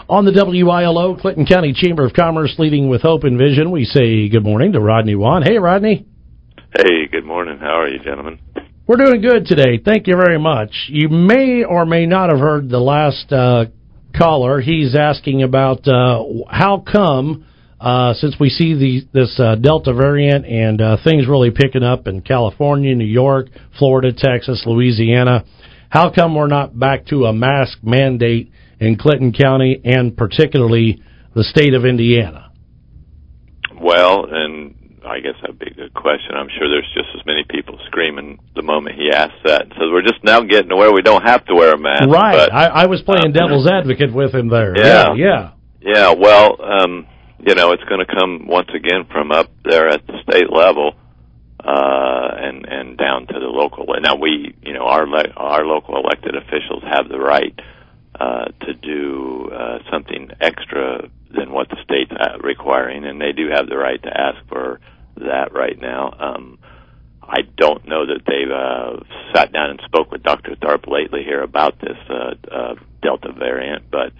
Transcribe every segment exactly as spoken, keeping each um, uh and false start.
On the W I L O, Clinton County Chamber of Commerce, leading with hope and vision, we say good morning to Rodney Wan. Hey, Rodney. Hey, good morning. How are you, gentlemen? We're doing good today. Thank you very much. You may or may not have heard the last uh, caller. He's asking about uh, how come, uh, since we see the, this uh, Delta variant and uh, things really picking up in California, New York, Florida, Texas, Louisiana, how come we're not back to a mask mandate in Clinton County and particularly the state of Indiana? Well, and I guess that'd be a good question. I'm sure there's just as many people screaming the moment he asked that. So we're just now getting to where we don't have to wear a mask. Right. But, I, I was playing uh, devil's advocate with him there. Yeah. Yeah. Yeah. Yeah. Well, um, you know, it's going to come once again from up there at the state level, uh, and, and down to the local. Now we, you know, our, le- our local elected officials have the right Uh, to do uh, something extra than what the state's requiring, and they do have the right to ask for that right now. Um, I don't know that they've uh, sat down and spoke with Doctor Tharp lately here about this uh, uh, Delta variant, but,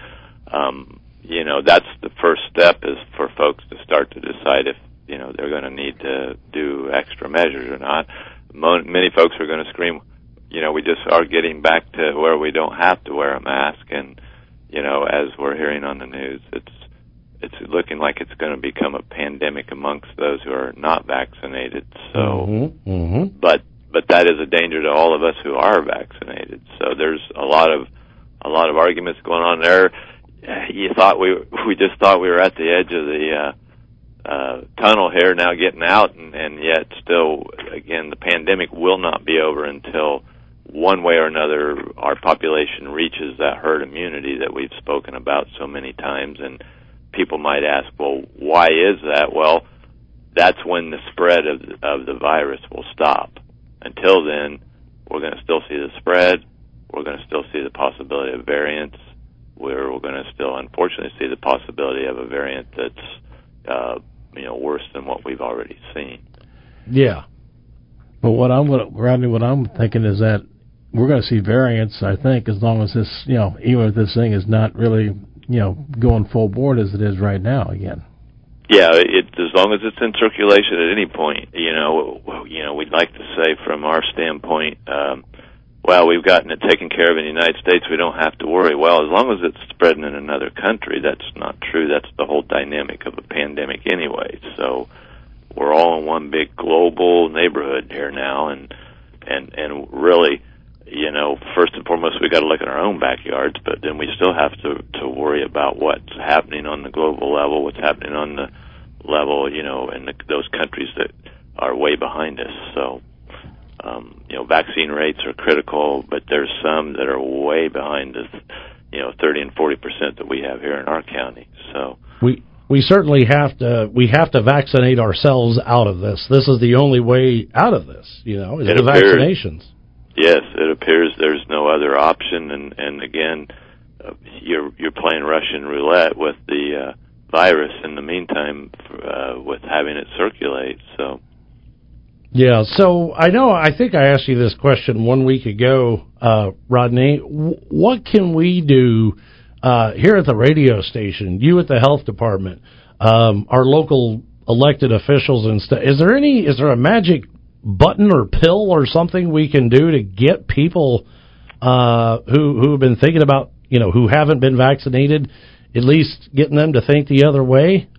um, you know, that's the first step is for folks to start to decide if, you know, they're going to need to do extra measures or not. Mo- many folks are going to scream, you know, we just are getting back to where we don't have to wear a mask, and, you know, as we're hearing on the news, it's it's looking like it's going to become a pandemic amongst those who are not vaccinated. So, mm-hmm, mm-hmm. but but that is a danger to all of us who are vaccinated. So there's a lot of a lot of arguments going on there. You thought we we just thought we were at the edge of the uh, uh, tunnel here, now getting out, and, and yet still, again, the pandemic will not be over until one way or another, our population reaches that herd immunity that we've spoken about so many times. And people might ask, well, why is that? Well, that's when the spread of the, of the virus will stop. Until then, we're going to still see the spread. We're going to still see the possibility of variants. We're, we're going to still, unfortunately, see the possibility of a variant that's, uh, you know, worse than what we've already seen. Yeah. But what I'm, Rodney, what I'm thinking is that we're going to see variants, I think, as long as this, you know, even if this thing is not really, you know, going full board as it is right now again. Yeah, it, as long as it's in circulation at any point, you know, you know, we'd like to say from our standpoint, um, well, we've gotten it taken care of in the United States, we don't have to worry. Well, as long as it's spreading in another country, that's not true. That's the whole dynamic of a pandemic anyway. So we're all in one big global neighborhood here now, and and and really, you know, first and foremost, we got to look at our own backyards, but then we still have to to worry about what's happening on the global level, what's happening on the level, you know, in the, those countries that are way behind us. So, um, you know, vaccine rates are critical, but there's some that are way behind us, you know, thirty and forty percent that we have here in our county. So we we certainly have to we have to vaccinate ourselves out of this. This is the only way out of this, you know, is the appears, vaccinations. Yes, it appears there's no other option, and and again, uh, you're you're playing Russian roulette with the uh, virus in the meantime, uh, with having it circulate. So, yeah. So I know I think I asked you this question one week ago, uh, Rodney. W- what can we do uh, here at the radio station? You at the health department, um, our local elected officials and stuff. Is there any? Is there a magic button or pill or something we can do to get people uh, who who have been thinking about, you know, who haven't been vaccinated, at least getting them to think the other way?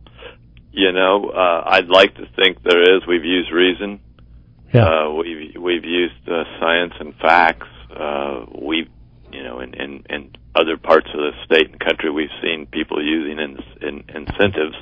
You know, uh, I'd like to think there is. We've used reason. Yeah. Uh, we've we've used uh, science and facts. Uh, we, you know, in, in in other parts of the state and country, we've seen people using in, in incentives.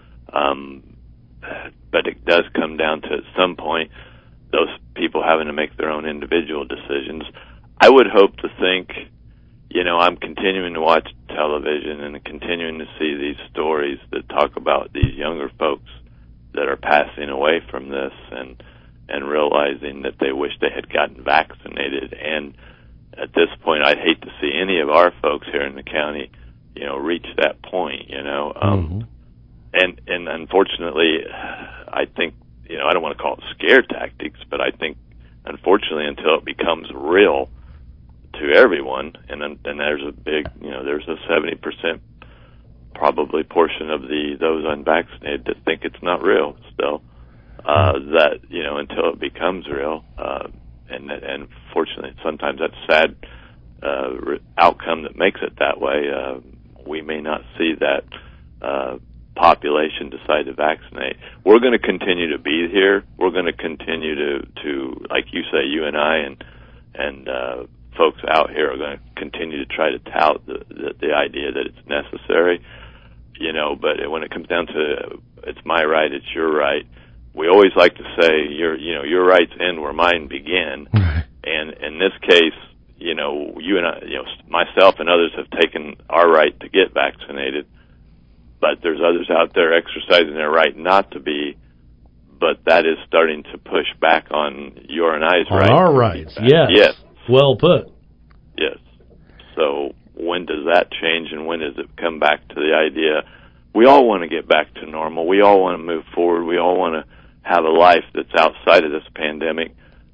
Um, But it does come down to, at some point, those people having to make their own individual decisions. I would hope to think, you know, I'm continuing to watch television and continuing to see these stories that talk about these younger folks that are passing away from this and and realizing that they wish they had gotten vaccinated. And at this point, I'd hate to see any of our folks here in the county, you know, reach that point, you know. Um, mm-hmm. And and unfortunately, I think, you know, I don't want to call it scare tactics, but I think, unfortunately, until it becomes real to everyone, and and there's a big, you know, there's a seventy percent probably portion of the those unvaccinated that think it's not real still. Uh, that, you know, until it becomes real. Uh, and, and fortunately, sometimes that's a sad uh, re- outcome that makes it that way. Uh, we may not see that uh, population decide to vaccinate. We're going to continue to be here. We're going to continue to, to, like you say, you and I and and uh, folks out here are going to continue to try to tout the, the, the idea that it's necessary. You know, but when it comes down to it's my right, it's your right. We always like to say your, you know, your rights end where mine begin. And in this case, you know, you and I, you know, myself and others have taken our right to get vaccinated, but there's others out there exercising their right not to be. But that is starting to push back on your and I's on right. Our rights, yes. Yes. Well put. Yes. So when does that change, and when does it come back to the idea we all want to get back to normal? We all want to move forward. We all want to have a life that's outside of this pandemic.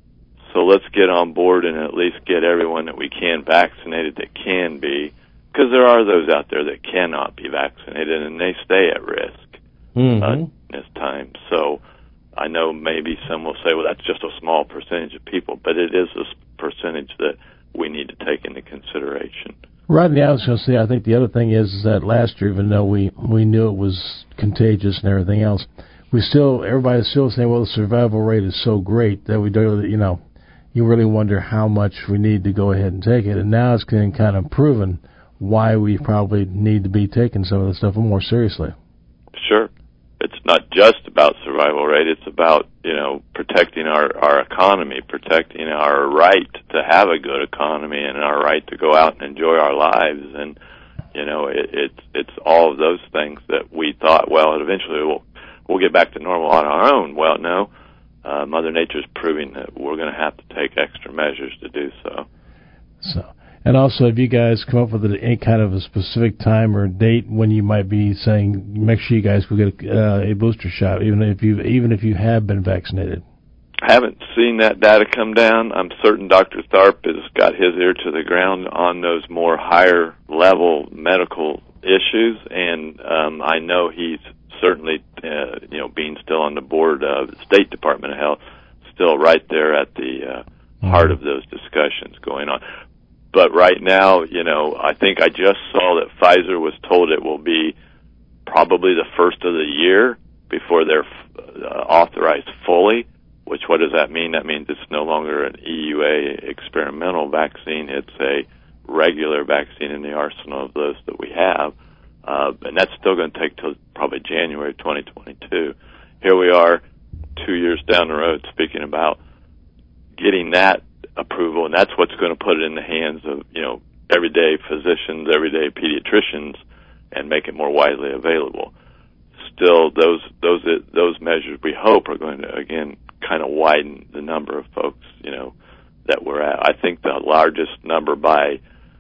So let's get on board and at least get everyone that we can vaccinated that can be, because there are those out there that cannot be vaccinated and they stay at risk mm-hmm. uh, this time. So I know maybe some will say, well, that's just a small percentage of people, but it is a percentage that we need to take into consideration. Rodney, I was going to say, I think the other thing is, is that last year, even though we, we knew it was contagious and everything else, we still, everybody's still saying, well, the survival rate is so great that we don't, you know, you really wonder how much we need to go ahead and take it. And now it's getting kind of proven why we probably need to be taking some of this stuff more seriously. Sure. It's not just about survival rate. It's about, you know, protecting our, our economy, protecting our right to have a good economy and our right to go out and enjoy our lives. And, you know, it, it's, it's all of those things that we thought, well, eventually we'll, we'll get back to normal on our own. Well, no, uh, Mother Nature's proving that we're going to have to take extra measures to do so. So, and also, have you guys come up with any kind of a specific time or date when you might be saying, make sure you guys go get a, uh, a booster shot, even if you even if you have been vaccinated? I haven't seen that data come down. I'm certain Doctor Tharp has got his ear to the ground on those more higher level medical issues, and um, I know he's certainly, uh, you know, being still on the board of the State Department of Health, still right there at the uh, heart of those discussions going on. But right now, you know, I think I just saw that Pfizer was told it will be probably the first of the year before they're uh, authorized fully, which what does that mean? That means it's no longer an E U A experimental vaccine. It's a regular vaccine in the arsenal of those that we have. Uh, and that's still going to take till probably January twenty twenty-two. Here we are two years down the road speaking about getting that approval, and that's what's going to put it in the hands of, you know, everyday physicians, everyday pediatricians, and make it more widely available. Still, those those those measures we hope are going to again kind of widen the number of folks, you know, that we're at. I think the largest number by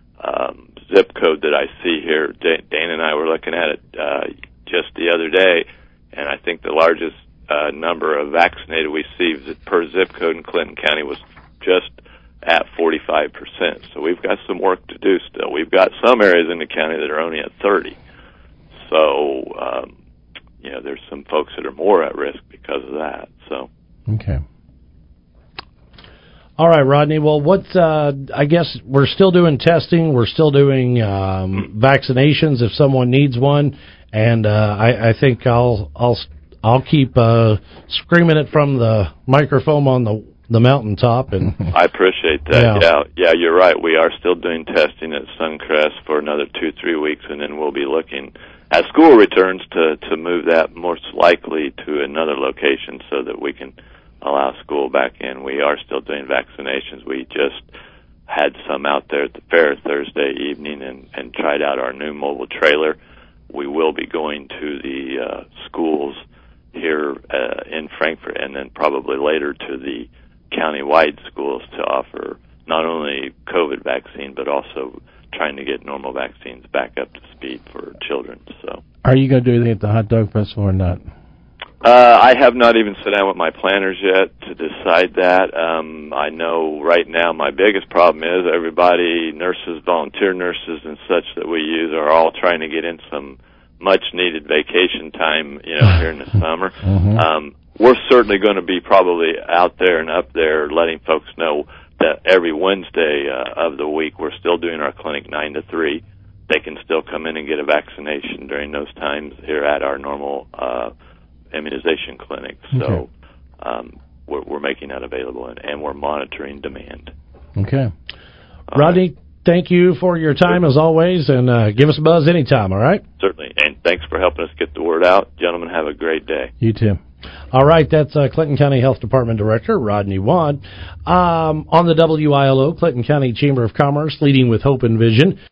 um, zip code that I see here, Dana and I were looking at it uh, just the other day, and I think the largest uh, number of vaccinated we see per zip code in Clinton County was just at forty-five percent. So we've got some work to do still. We've got some areas in the county that are only at thirty. So, um, you know, there's some folks that are more at risk because of that. So. Okay. All right, Rodney. Well, what, uh, I guess we're still doing testing. We're still doing um, vaccinations if someone needs one. And uh, I, I think I'll, I'll, I'll keep uh, screaming it from the microphone on the the mountaintop. And I appreciate that. Yeah. yeah, yeah, you're right. We are still doing testing at Suncrest for another two, three weeks, and then we'll be looking as school returns to to move that most likely to another location so that we can allow school back in. We are still doing vaccinations. We just had some out there at the fair Thursday evening and, and tried out our new mobile trailer. We will be going to the uh, schools here uh, in Frankfort and then probably later to the county-wide schools to offer not only COVID vaccine, but also trying to get normal vaccines back up to speed for children. So, are you going to do anything at the hot dog festival or not? Uh, I have not even sat down with my planners yet to decide that. Um, I know right now my biggest problem is everybody, nurses, volunteer nurses, and such that we use are all trying to get in some much needed vacation time, you know, here in the summer. Mm-hmm. Um, we're certainly going to be probably out there and up there letting folks know that every Wednesday uh, of the week we're still doing our clinic nine to three. They can still come in and get a vaccination during those times here at our normal uh, immunization clinic. So Okay. um, we're, we're making that available, and, and we're monitoring demand. Okay. All Rodney, right. thank you for your time as always, and uh, give us a buzz anytime, all right? Certainly, and thanks for helping us get the word out. Gentlemen, have a great day. You too. All right, that's uh, Clinton County Health Department Director Rodney Wad. Um, on the W I L O, Clinton County Chamber of Commerce, leading with hope and vision.